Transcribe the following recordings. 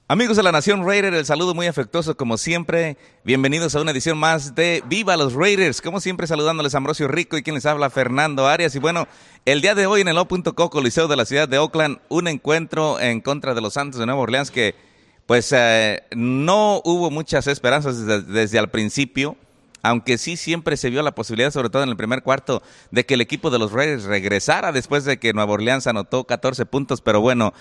Amigos de la Nación Raider, el saludo muy afectuoso como siempre. Bienvenidos a una edición más de Viva los Raiders. Como siempre saludándoles a Ambrosio Rico y quien les habla Fernando Arias. Y bueno, el día de hoy en el O.co Coliseo de la ciudad de Oakland, un encuentro en contra de los Santos de Nueva Orleans que pues no hubo muchas esperanzas desde el principio. Aunque sí siempre se vio la posibilidad, sobre todo en el primer cuarto, de que el equipo de los Raiders regresara después de que Nueva Orleans anotó 14 puntos. Pero bueno,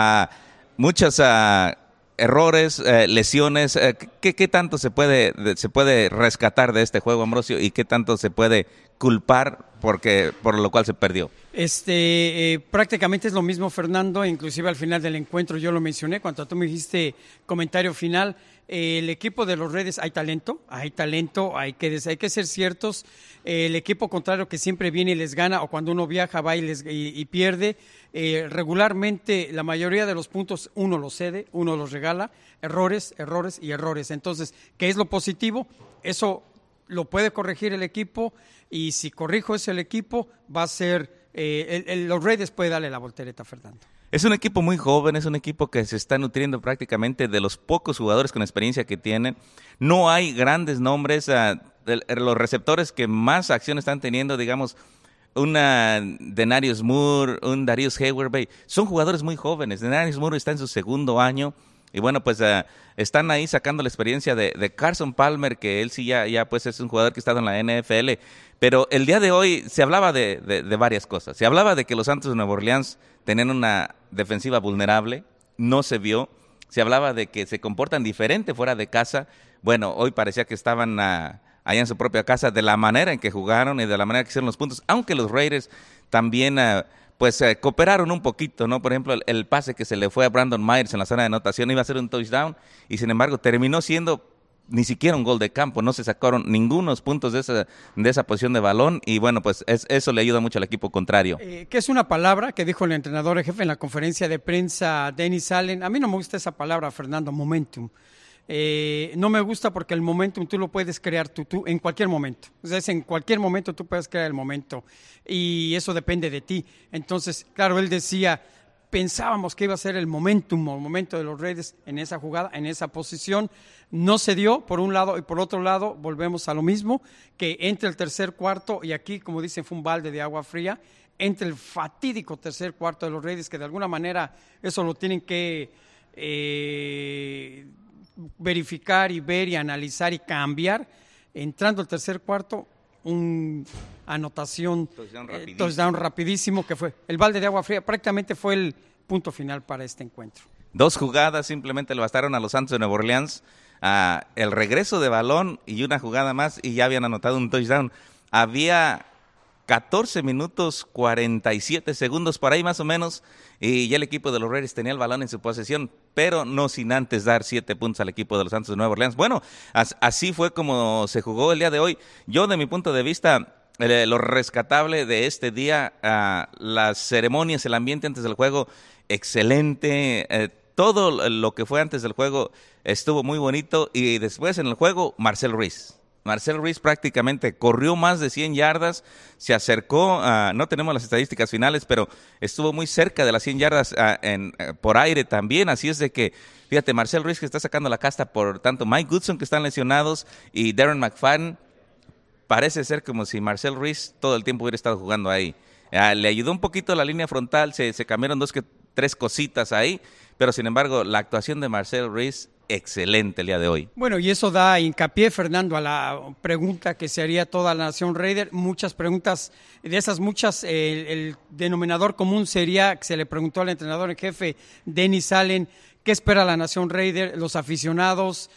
muchas errores, lesiones. ¿Qué tanto se puede rescatar de este juego, Ambrosio? ¿Y qué tanto se puede culpar por lo cual se perdió? Prácticamente es lo mismo, Fernando. Inclusive al final del encuentro yo lo mencioné cuando tú me dijiste comentario final. El equipo de los Raiders, hay talento, hay que ser ciertos. El equipo contrario que siempre viene y les gana, o cuando uno viaja va y pierde, regularmente la mayoría de los puntos uno los cede, uno los regala, errores y errores. Entonces, ¿qué es lo positivo? Eso lo puede corregir el equipo, y si corrijo eso el equipo, va a ser, los Raiders puede darle la voltereta, Fernando. Es un equipo muy joven, es un equipo que se está nutriendo prácticamente de los pocos jugadores con experiencia que tienen. No hay grandes nombres, los receptores que más acción están teniendo, digamos, una Denarius Moore, un Darius Hayward, son jugadores muy jóvenes. Denarius Moore está en su segundo año. Y bueno, pues están ahí sacando la experiencia de Carson Palmer, que él sí ya pues es un jugador que ha estado en la NFL. Pero el día de hoy se hablaba de varias cosas. Se hablaba de que los Santos de Nueva Orleans tenían una defensiva vulnerable, no se vio. Se hablaba de que se comportan diferente fuera de casa. Bueno, hoy parecía que estaban allá en su propia casa, de la manera en que jugaron y de la manera que hicieron los puntos. Aunque los Raiders también cooperaron un poquito, ¿no? Por ejemplo, el pase que se le fue a Brandon Myers en la zona de anotación iba a ser un touchdown y sin embargo terminó siendo ni siquiera un gol de campo. No se sacaron ningunos puntos de esa posición de balón y bueno, pues eso le ayuda mucho al equipo contrario. Que es una palabra que dijo el entrenador jefe en la conferencia de prensa, Dennis Allen. A mí no me gusta esa palabra, Fernando, momentum. No me gusta porque el momentum tú lo puedes crear tú en cualquier momento. O sea, en cualquier momento tú puedes crear el momento y eso depende de ti. Entonces, claro, él decía, pensábamos que iba a ser el momentum o el momento de los Raiders en esa jugada, en esa posición. No se dio por un lado y por otro lado volvemos a lo mismo, que entre el tercer cuarto y aquí, como dicen, fue un balde de agua fría, entre el fatídico tercer cuarto de los Raiders, que de alguna manera eso lo tienen que verificar y ver y analizar y cambiar. Entrando al tercer cuarto, un anotación, touchdown rapidísimo, que fue el balde de agua fría, prácticamente fue el punto final para este encuentro. 2 jugadas simplemente le bastaron a los Santos de Nueva Orleans, el regreso de balón y una jugada más y ya habían anotado un touchdown. Había 14 minutos 47 segundos por ahí más o menos y ya el equipo de los Raiders tenía el balón en su posesión, pero no sin antes dar 7 puntos al equipo de los Santos de Nueva Orleans. Bueno, así fue como se jugó el día de hoy. Yo, de mi punto de vista, lo rescatable de este día, las ceremonias, el ambiente antes del juego, excelente. Todo lo que fue antes del juego estuvo muy bonito y después en el juego, Marcel Ruiz prácticamente corrió más de 100 yardas, se acercó, no tenemos las estadísticas finales, pero estuvo muy cerca de las 100 yardas por aire también, así es de que, fíjate, Marcel Ruiz que está sacando la casta por tanto Mike Goodson que están lesionados y Darren McFadden, parece ser como si Marcel Ruiz todo el tiempo hubiera estado jugando ahí. Le ayudó un poquito la línea frontal, se cambiaron 3 cositas ahí, pero sin embargo la actuación de Marcel Ruiz excelente el día de hoy. Bueno, y eso da hincapié, Fernando, a la pregunta que se haría toda la nación Raider. Muchas preguntas, de esas muchas, el denominador común sería que se le preguntó al entrenador en jefe, Dennis Allen, qué espera la nación Raider, los aficionados,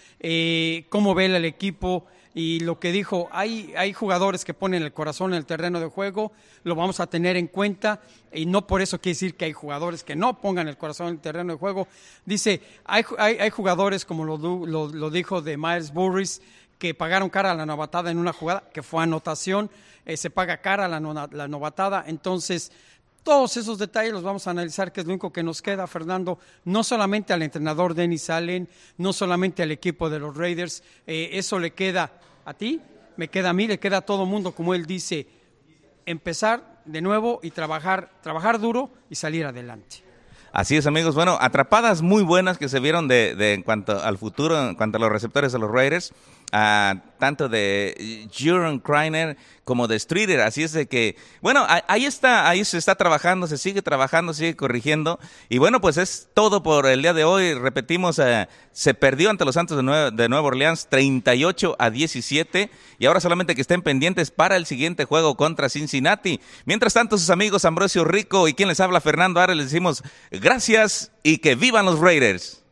cómo ve el equipo. Y lo que dijo, hay jugadores que ponen el corazón en el terreno de juego, lo vamos a tener en cuenta, y no por eso quiere decir que hay jugadores que no pongan el corazón en el terreno de juego. Dice, hay jugadores, como lo dijo de Miles Burris, que pagaron cara a la novatada en una jugada, que fue anotación, se paga cara a la novatada, entonces todos esos detalles los vamos a analizar, que es lo único que nos queda, Fernando, no solamente al entrenador Dennis Allen, no solamente al equipo de los Raiders, eso le queda a ti, me queda a mí, le queda a todo mundo, como él dice, empezar de nuevo y trabajar duro y salir adelante. Así es, amigos. Bueno, atrapadas muy buenas que se vieron de en cuanto al futuro, en cuanto a los receptores de los Raiders, tanto de Juron Kreiner como de Streeter. Así es de que, bueno, ahí se está trabajando, se sigue trabajando, sigue corrigiendo. Y bueno, pues es todo por el día de hoy. Repetimos, se perdió ante los Santos de Nueva Orleans 38-17. Y ahora solamente que estén pendientes para el siguiente juego contra Cincinnati. Mientras tanto, sus amigos Ambrosio Rico y quien les habla, Fernando Ares, les decimos gracias y que vivan los Raiders.